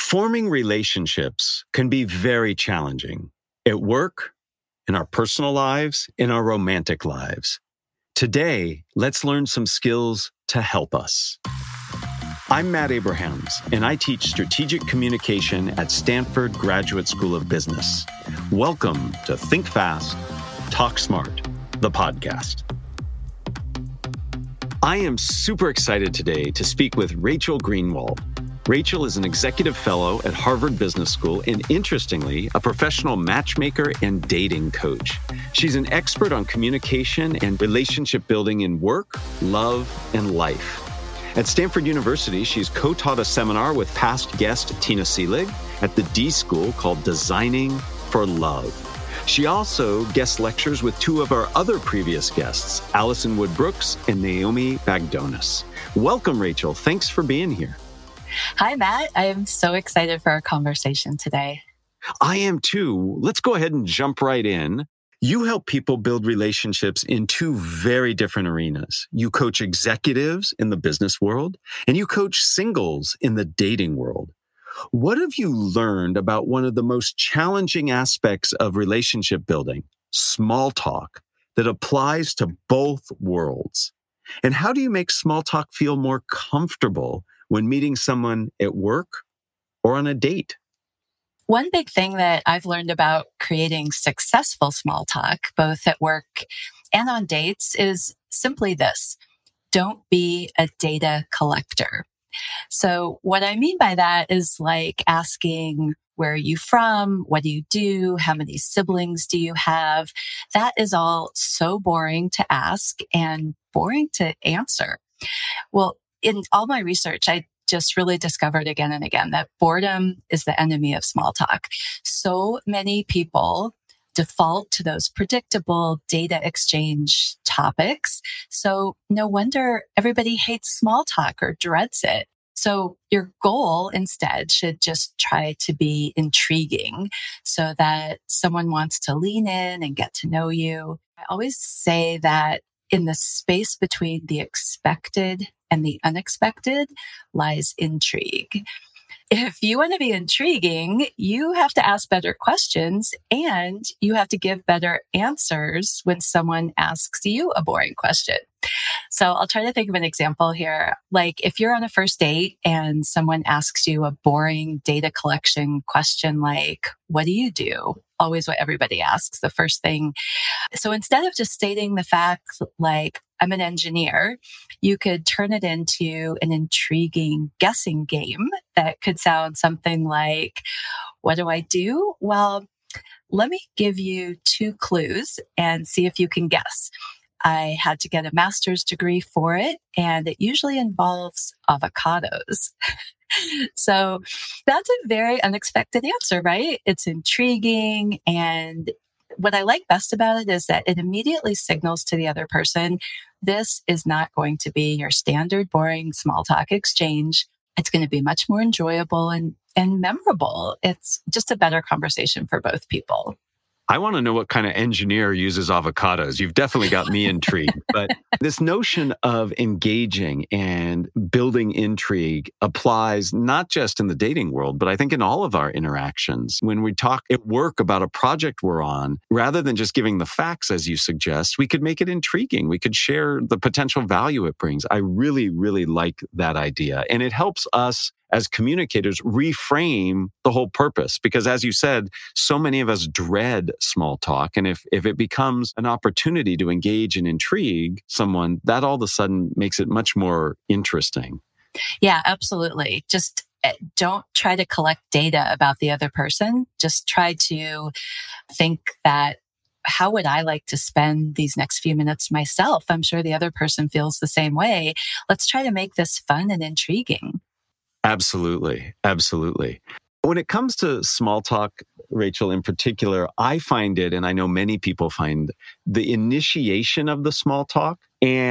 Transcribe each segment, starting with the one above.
Forming relationships can be very challenging at work, in our personal lives, in our romantic lives. Today, let's learn some skills to help us. I'm Matt Abrahams, and I teach strategic communication at Stanford Graduate School of Business. Welcome to Think Fast, Talk Smart, the podcast. I am super excited today to speak with Rachel Greenwald. Rachel is an executive fellow at Harvard Business School and, interestingly, a professional matchmaker and dating coach. She's an expert on communication and relationship building in work, love, and life. At Stanford University, she's co-taught a seminar with past guest Tina Seelig at the D School called Designing for Love. She also guest lectures with two of our other previous guests, Allison Wood Brooks and Naomi Bagdonas. Welcome, Rachel. Thanks for being here. Hi, Matt. I am so excited for our conversation today. I am too. Let's go ahead and jump right in. You help people build relationships in two very different arenas. You coach executives in the business world, and you coach singles in the dating world. What have you learned about one of the most challenging aspects of relationship building, small talk, that applies to both worlds? And how do you make small talk feel more comfortable when meeting someone at work or on a date? One big thing that I've learned about creating successful small talk, both at work and on dates, is simply this: don't be a data collector. So what I mean by that is like asking, where are you from? What do you do? How many siblings do you have? That is all so boring to ask and boring to answer. Well, in all my research, I just really discovered again and again that boredom is the enemy of small talk. So many people default to those predictable data exchange topics. So no wonder everybody hates small talk or dreads it. So your goal instead should just try to be intriguing so that someone wants to lean in and get to know you. I always say that in the space between the expected and the unexpected lies intrigue. If you want to be intriguing, you have to ask better questions and you have to give better answers when someone asks you a boring question. So I'll try to think of an example here. Like if you're on a first date and someone asks you a boring data collection question like, what do you do? Always what everybody asks, the first thing. So instead of just stating the fact like, I'm an engineer, you could turn it into an intriguing guessing game that could sound something like, what do I do? Well, let me give you two clues and see if you can guess. I had to get a master's degree for it, and it usually involves avocados. So that's a very unexpected answer, right? It's intriguing. And what I like best about it is that it immediately signals to the other person, this is not going to be your standard boring small talk exchange. It's going to be much more enjoyable and memorable. It's just a better conversation for both people. I want to know what kind of engineer uses avocados. You've definitely got me intrigued. But this notion of engaging and building intrigue applies not just in the dating world, but I think in all of our interactions. When we talk at work about a project we're on, rather than just giving the facts as you suggest, we could make it intriguing. We could share the potential value it brings. I really, really like that idea. And it helps us as communicators reframe the whole purpose. Because as you said, so many of us dread small talk. And if it becomes an opportunity to engage and intrigue someone, that all of a sudden makes it much more interesting. Yeah, absolutely. Just don't try to collect data about the other person. Just try to think that, how would I like to spend these next few minutes myself? I'm sure the other person feels the same way. Let's try to make this fun and intriguing. Absolutely. Absolutely. When it comes to small talk, Rachel, in particular, I find it, and I know many people find the initiation of the small talk and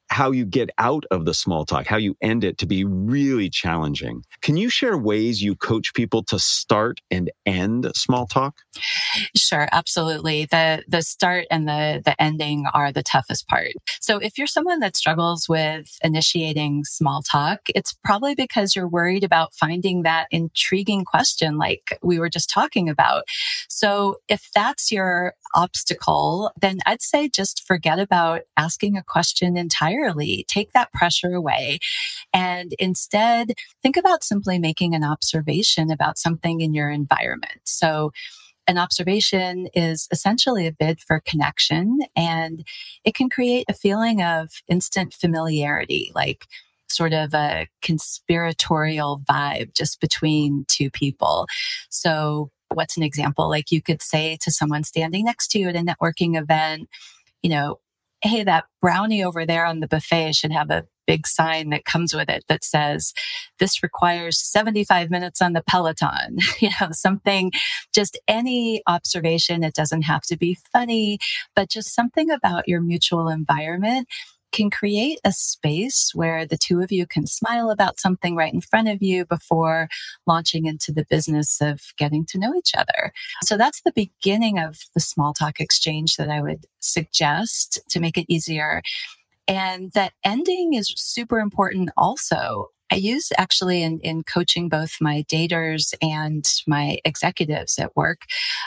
how you get out of the small talk, how you end it to be really challenging. Can you share ways you coach people to start and end small talk? Sure, absolutely. The start and the ending are the toughest part. So if you're someone that struggles with initiating small talk, it's probably because you're worried about finding that intriguing question like we were just talking about. So if that's your obstacle, then I'd say just forget about asking a question entirely. Take that pressure away. And instead, think about simply making an observation about something in your environment. So an observation is essentially a bid for connection, and it can create a feeling of instant familiarity, like sort of a conspiratorial vibe just between two people. So what's an example? Like you could say to someone standing next to you at a networking event, you know, hey, that brownie over there on the buffet should have a big sign that comes with it that says, this requires 75 minutes on the Peloton, something, just any observation. It doesn't have to be funny, but just something about your mutual environment can create a space where the two of you can smile about something right in front of you before launching into the business of getting to know each other. So that's the beginning of the small talk exchange that I would suggest to make it easier. And that ending is super important also. I use actually in coaching both my daters and my executives at work,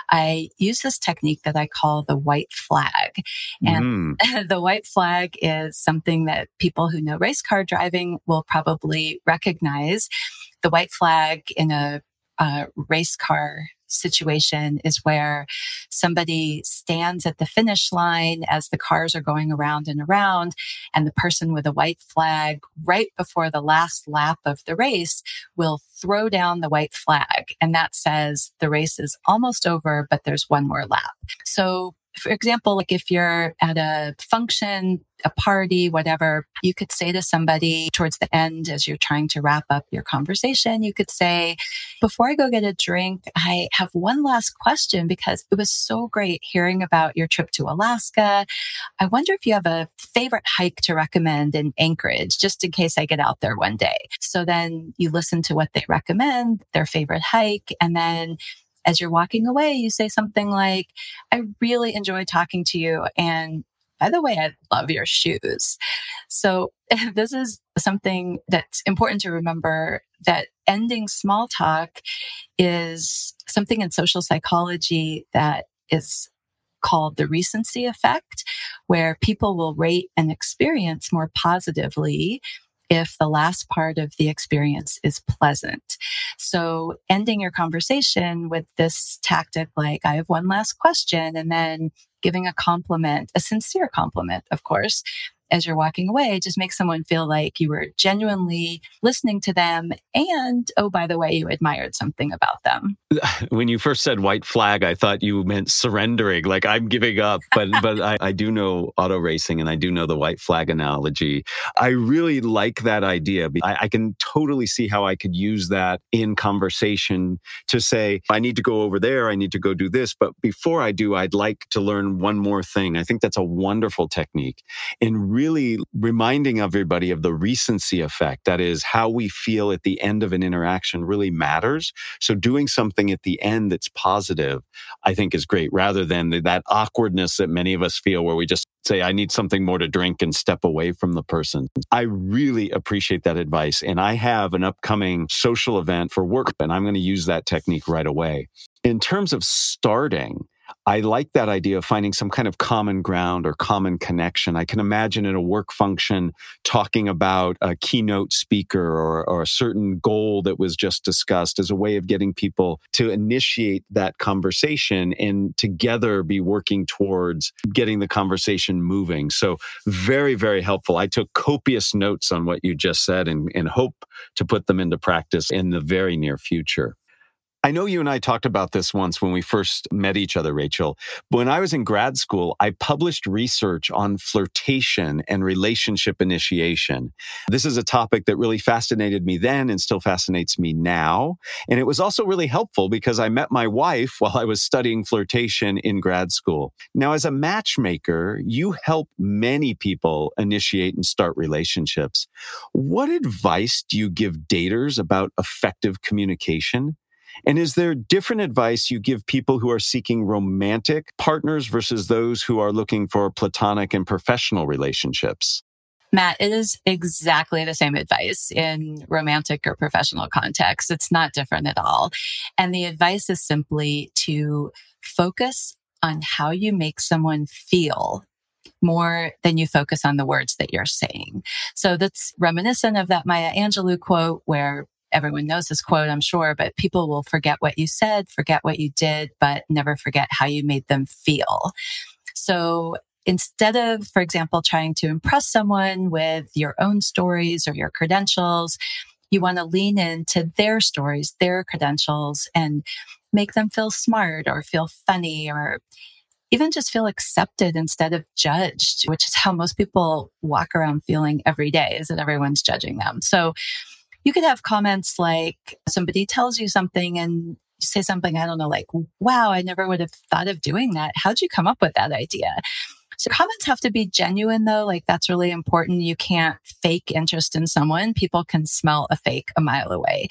I use this technique that I call the white flag. And the white flag is something that people who know race car driving will probably recognize. The white flag in a race car situation is where somebody stands at the finish line as the cars are going around and around, and the person with a white flag right before the last lap of the race will throw down the white flag. And that says the race is almost over, but there's one more lap. So for example, like if you're at a function, a party, whatever, you could say to somebody towards the end as you're trying to wrap up your conversation, you could say, before I go get a drink, I have one last question because it was so great hearing about your trip to Alaska. I wonder if you have a favorite hike to recommend in Anchorage, just in case I get out there one day. So then you listen to what they recommend, their favorite hike, and then as you're walking away, you say something like, I really enjoyed talking to you. And by the way, I love your shoes. So this is something that's important to remember, that ending small talk is something in social psychology that is called the recency effect, where people will rate an experience more positively if the last part of the experience is pleasant. So ending your conversation with this tactic, like I have one last question, and then giving a compliment, a sincere compliment, of course, as you're walking away, just makes someone feel like you were genuinely listening to them. And, oh, by the way, you admired something about them. When you first said white flag, I thought you meant surrendering, like I'm giving up. But I do know auto racing, and I do know the white flag analogy. I really like that idea. I can totally see how I could use that in conversation to say, I need to go over there, I need to go do this. But before I do, I'd like to learn one more thing. I think that's a wonderful technique. And really reminding everybody of the recency effect. That is, how we feel at the end of an interaction really matters. So doing something at the end that's positive, I think is great, rather than that awkwardness that many of us feel where we just say, I need something more to drink and step away from the person. I really appreciate that advice. And I have an upcoming social event for work, and I'm going to use that technique right away. In terms of starting, I like that idea of finding some kind of common ground or common connection. I can imagine in a work function talking about a keynote speaker or a certain goal that was just discussed as a way of getting people to initiate that conversation and together be working towards getting the conversation moving. So very, very helpful. I took copious notes on what you just said and hope to put them into practice in the very near future. I know you and I talked about this once when we first met each other, Rachel. When I was in grad school, I published research on flirtation and relationship initiation. This is a topic that really fascinated me then and still fascinates me now. And it was also really helpful because I met my wife while I was studying flirtation in grad school. Now, as a matchmaker, you help many people initiate and start relationships. What advice do you give daters about effective communication? And is there different advice you give people who are seeking romantic partners versus those who are looking for platonic and professional relationships? Matt, it is exactly the same advice in romantic or professional contexts. It's not different at all. And the advice is simply to focus on how you make someone feel more than you focus on the words that you're saying. So that's reminiscent of that Maya Angelou quote where everyone knows this quote, I'm sure, but people will forget what you said, forget what you did, but never forget how you made them feel. So instead of, for example, trying to impress someone with your own stories or your credentials, you want to lean into their stories, their credentials, and make them feel smart or feel funny or even just feel accepted instead of judged, which is how most people walk around feeling every day, is that everyone's judging them. So you could have comments like somebody tells you something and you say something, I don't know, like, wow, I never would have thought of doing that. How'd you come up with that idea? So comments have to be genuine though. Like that's really important. You can't fake interest in someone. People can smell a fake a mile away.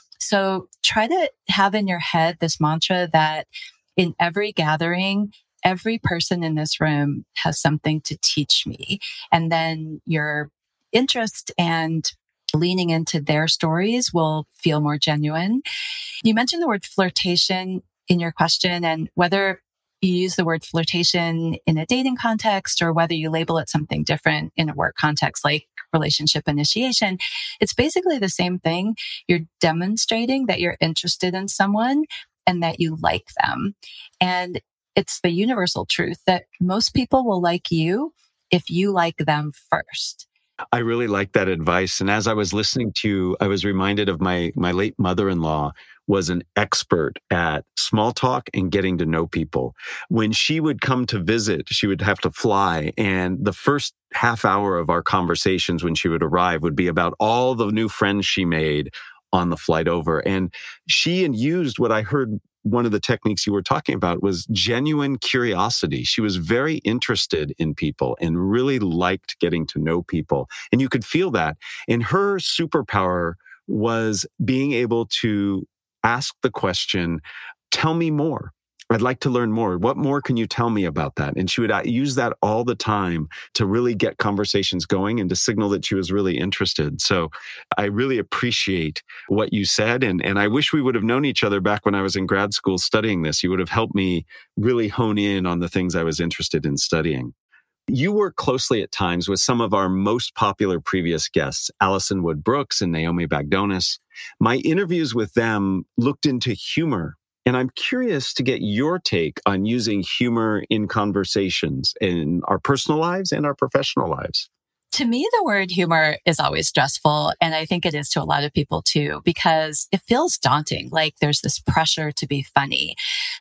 So try to have in your head this mantra that in every gathering, every person in this room has something to teach me. And then your interest and leaning into their stories will feel more genuine. You mentioned the word flirtation in your question, and whether you use the word flirtation in a dating context or whether you label it something different in a work context like relationship initiation, it's basically the same thing. You're demonstrating that you're interested in someone and that you like them. And it's the universal truth that most people will like you if you like them first. I really like that advice. And as I was listening to you, I was reminded of my late mother-in-law was an expert at small talk and getting to know people. When she would come to visit, she would have to fly. And the first half hour of our conversations when she would arrive would be about all the new friends she made on the flight over. And she used what I heard one of the techniques you were talking about was genuine curiosity. She was very interested in people and really liked getting to know people. And you could feel that. And her superpower was being able to ask the question, tell me more. I'd like to learn more. What more can you tell me about that? And she would use that all the time to really get conversations going and to signal that she was really interested. So I really appreciate what you said. And I wish we would have known each other back when I was in grad school studying this. You would have helped me really hone in on the things I was interested in studying. You work closely at times with some of our most popular previous guests, Alison Wood Brooks and Naomi Bagdonas. My interviews with them looked into humor. And I'm curious to get your take on using humor in conversations in our personal lives and our professional lives. To me, the word humor is always stressful. And I think it is to a lot of people too, because it feels daunting. Like there's this pressure to be funny.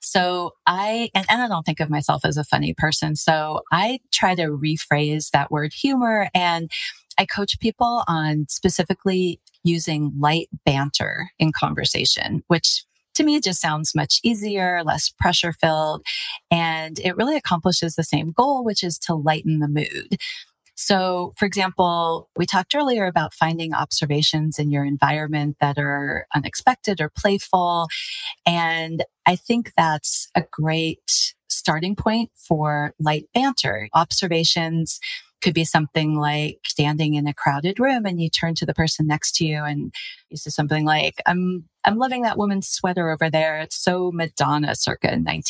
So I don't think of myself as a funny person. So I try to rephrase that word humor. And I coach people on specifically using light banter in conversation, which to me, it just sounds much easier, less pressure filled, and it really accomplishes the same goal, which is to lighten the mood. So, for example, we talked earlier about finding observations in your environment that are unexpected or playful. And I think that's a great starting point for light banter. Observations could be something like standing in a crowded room and you turn to the person next to you and you say something like, I'm loving that woman's sweater over there. It's so Madonna circa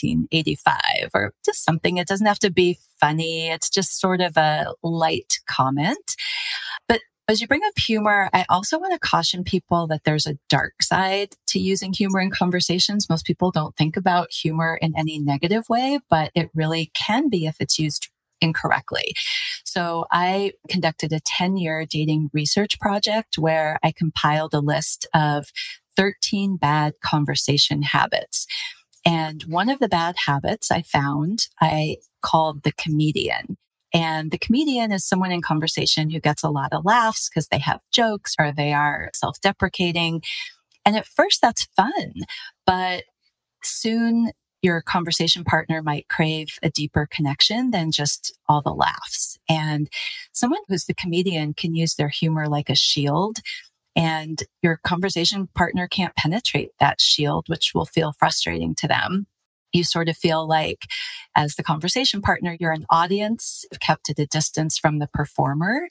1985, or just something. It doesn't have to be funny. It's just sort of a light comment. But as you bring up humor, I also want to caution people that there's a dark side to using humor in conversations. Most people don't think about humor in any negative way, but it really can be if it's used incorrectly. So I conducted a 10-year dating research project where I compiled a list of 13 bad conversation habits. And one of the bad habits I called the comedian. And the comedian is someone in conversation who gets a lot of laughs because they have jokes or they are self-deprecating. And at first that's fun, but soon your conversation partner might crave a deeper connection than just all the laughs. And someone who's the comedian can use their humor like a shield, and your conversation partner can't penetrate that shield, which will feel frustrating to them. You sort of feel like, as the conversation partner, you're an audience kept at a distance from the performer.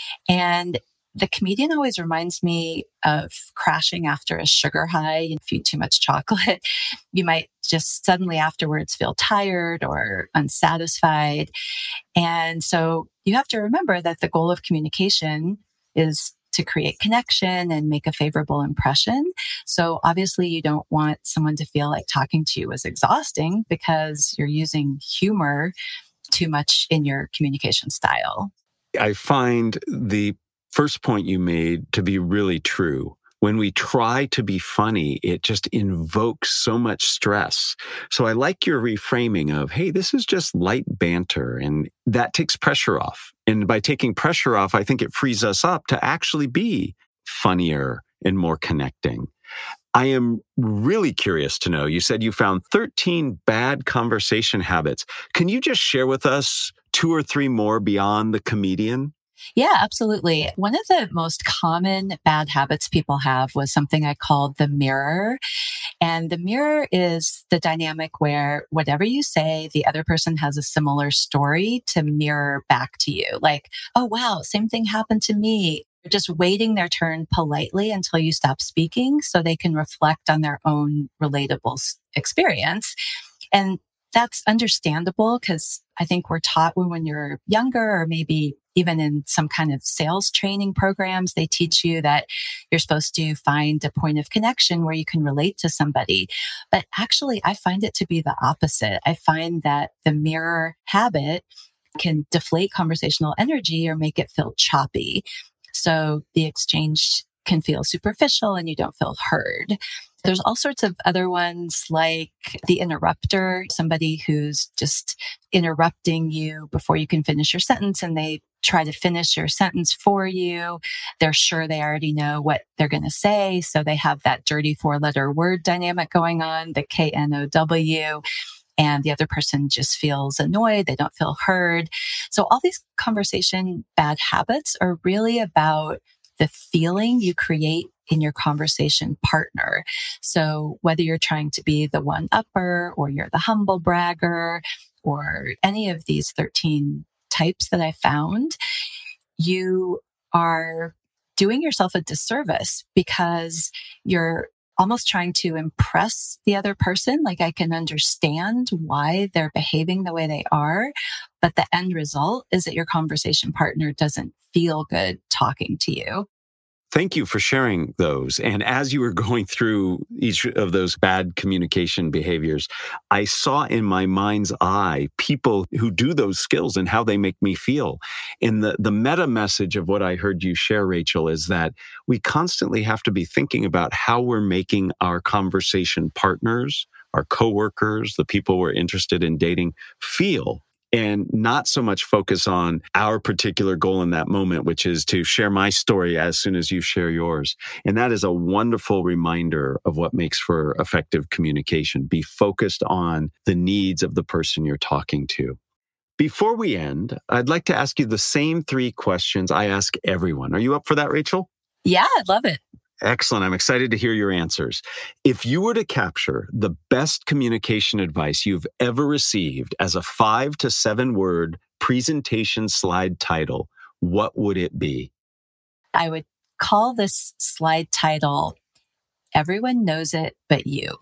And the comedian always reminds me of crashing after a sugar high. If you eat too much chocolate, you might just suddenly afterwards feel tired or unsatisfied. And so you have to remember that the goal of communication is to create connection and make a favorable impression. So obviously you don't want someone to feel like talking to you is exhausting because you're using humor too much in your communication style. I find the first point you made to be really true. When we try to be funny, it just invokes so much stress. So I like your reframing of, hey, this is just light banter, and that takes pressure off. And by taking pressure off, I think it frees us up to actually be funnier and more connecting. I am really curious to know, you said you found 13 bad conversation habits. Can you just share with us 2 or 3 more beyond the comedian? Yeah, absolutely. One of the most common bad habits people have was something I called the mirror. And the mirror is the dynamic where whatever you say, the other person has a similar story to mirror back to you. Like, oh, wow, same thing happened to me. They're just waiting their turn politely until you stop speaking so they can reflect on their own relatable experience. And that's understandable because I think we're taught when you're younger, or maybe even in some kind of sales training programs, they teach you that you're supposed to find a point of connection where you can relate to somebody. But actually, I find it to be the opposite. I find that the mirror habit can deflate conversational energy or make it feel choppy. So the exchange can feel superficial and you don't feel heard. There's all sorts of other ones like the interrupter, somebody who's just interrupting you before you can finish your sentence and they try to finish your sentence for you. They're sure they already know what they're going to say. So they have that dirty 4-letter word dynamic going on, the KNOW. And the other person just feels annoyed. They don't feel heard. So all these conversation bad habits are really about the feeling you create in your conversation partner. So whether you're trying to be the one-upper or you're the humble bragger or any of these 13 types that I found, you are doing yourself a disservice because you're almost trying to impress the other person. Like, I can understand why they're behaving the way they are, but the end result is that your conversation partner doesn't feel good talking to you. Thank you for sharing those. And as you were going through each of those bad communication behaviors, I saw in my mind's eye people who do those skills and how they make me feel. And the meta message of what I heard you share, Rachel, is that we constantly have to be thinking about how we're making our conversation partners, our coworkers, the people we're interested in dating feel. And not so much focus on our particular goal in that moment, which is to share my story as soon as you share yours. And that is a wonderful reminder of what makes for effective communication. Be focused on the needs of the person you're talking to. Before we end, I'd like to ask you the same 3 questions I ask everyone. Are you up for that, Rachel? Yeah, I'd love it. Excellent. I'm excited to hear your answers. If you were to capture the best communication advice you've ever received as a 5 to 7 word presentation slide title, what would it be? I would call this slide title, Everyone Knows It But You.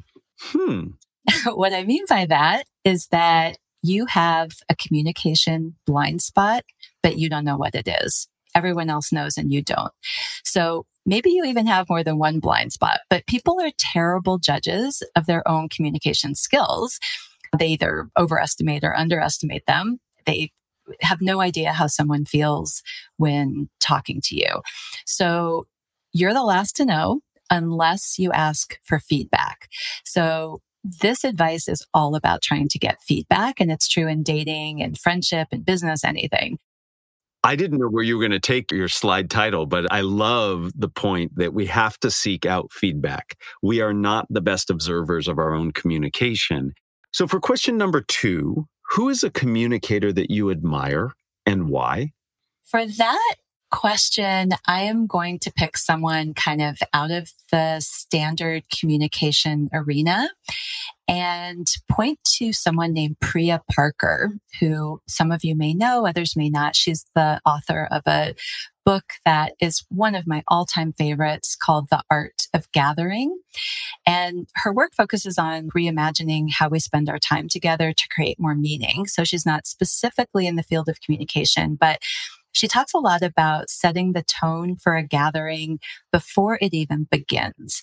What I mean by that is that you have a communication blind spot, but you don't know what it is. Everyone else knows and you don't. So maybe you even have more than one blind spot, but people are terrible judges of their own communication skills. They either overestimate or underestimate them. They have no idea how someone feels when talking to you. So you're the last to know. unless you ask for feedback. So this advice is all about trying to get feedback, and it's true in dating and friendship and business, anything. I didn't know where you were going to take your slide title, but I love the point that we have to seek out feedback. We are not the best observers of our own communication. So for question number 2, who is a communicator that you admire and why? For that question, I am going to pick someone kind of out of the standard communication arena and point to someone named Priya Parker, who some of you may know, others may not. She's the author of a book that is one of my all-time favorites called The Art of Gathering. And her work focuses on reimagining how we spend our time together to create more meaning. So she's not specifically in the field of communication, but she talks a lot about setting the tone for a gathering before it even begins.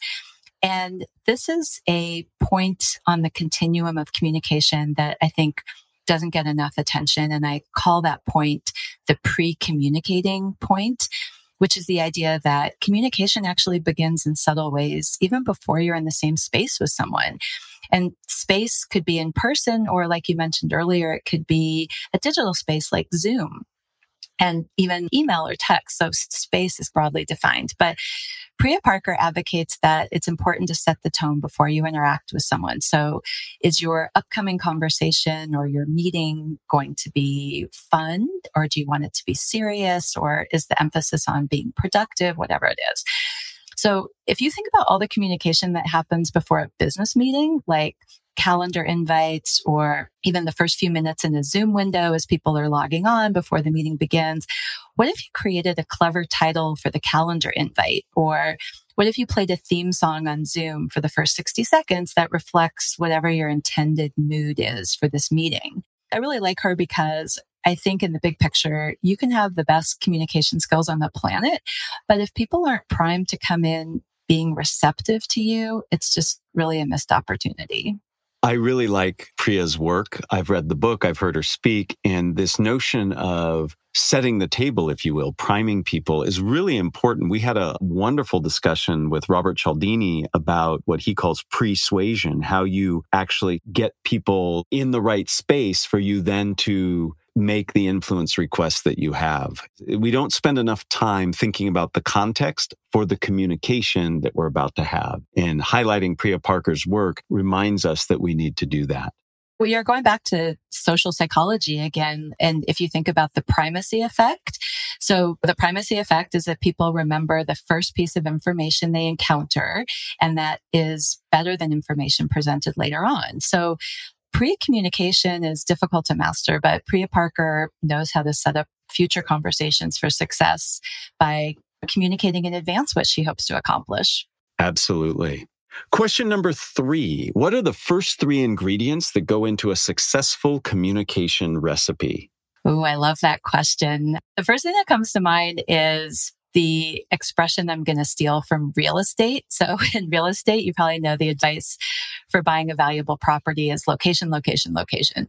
And this is a point on the continuum of communication that I think doesn't get enough attention. And I call that point the pre-communicating point, which is the idea that communication actually begins in subtle ways, even before you're in the same space with someone. And space could be in person, or like you mentioned earlier, it could be a digital space like Zoom, and even email or text. So space is broadly defined. But Priya Parker advocates that it's important to set the tone before you interact with someone. So is your upcoming conversation or your meeting going to be fun, or do you want it to be serious, or is the emphasis on being productive, whatever it is? So if you think about all the communication that happens before a business meeting, like calendar invites, or even the first few minutes in a Zoom window as people are logging on before the meeting begins, what if you created a clever title for the calendar invite? Or what if you played a theme song on Zoom for the first 60 seconds that reflects whatever your intended mood is for this meeting? I really like her because I think in the big picture, you can have the best communication skills on the planet, but if people aren't primed to come in being receptive to you, it's just really a missed opportunity. I really like Priya's work. I've read the book, I've heard her speak, and this notion of setting the table, if you will, priming people is really important. We had a wonderful discussion with Robert Cialdini about what he calls persuasion, how you actually get people in the right space for you then to make the influence requests that you have. We don't spend enough time thinking about the context for the communication that we're about to have. And highlighting Priya Parker's work reminds us that we need to do that. Well, you're going back to social psychology again. And if you think about the primacy effect, so the primacy effect is that people remember the first piece of information they encounter, and that is better than information presented later on. So pre-communication is difficult to master, but Priya Parker knows how to set up future conversations for success by communicating in advance what she hopes to accomplish. Absolutely. Question number 3. What are the first 3 ingredients that go into a successful communication recipe? Oh, I love that question. The first thing that comes to mind is the expression I'm going to steal from real estate. So in real estate, you probably know the advice for buying a valuable property is location, location, location.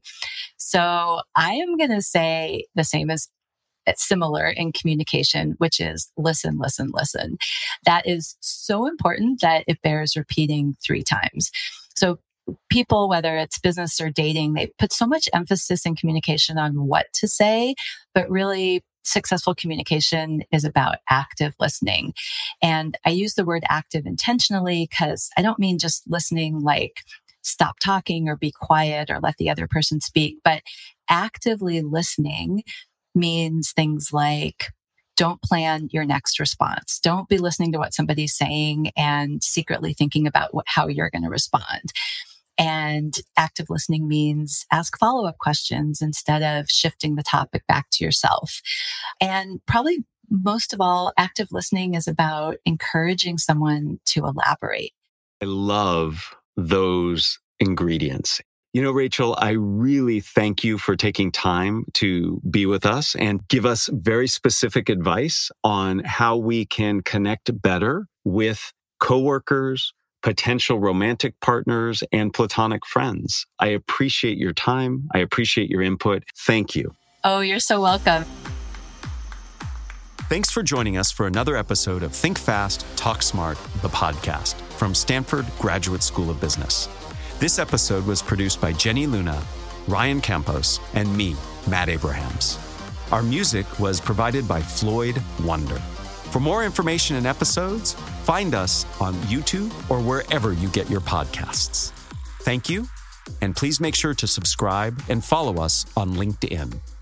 So I am going to say the same as it's similar in communication, which is listen, listen, listen. That is so important that it bears repeating 3 times. So people, whether it's business or dating, they put so much emphasis in communication on what to say, but really successful communication is about active listening. And I use the word active intentionally because I don't mean just listening like stop talking or be quiet or let the other person speak, but actively listening means things like don't plan your next response. Don't be listening to what somebody's saying and secretly thinking about how you're going to respond. And active listening means ask follow-up questions instead of shifting the topic back to yourself. And probably most of all, active listening is about encouraging someone to elaborate. I love those ingredients. You know, Rachel, I really thank you for taking time to be with us and give us very specific advice on how we can connect better with coworkers, potential romantic partners, and platonic friends. I appreciate your time. I appreciate your input. Thank you. Oh, you're so welcome. Thanks for joining us for another episode of Think Fast, Talk Smart, the podcast from Stanford Graduate School of Business. This episode was produced by Jenny Luna, Ryan Campos, and me, Matt Abrahams. Our music was provided by Floyd Wonder. For more information and episodes, find us on YouTube or wherever you get your podcasts. Thank you, and please make sure to subscribe and follow us on LinkedIn.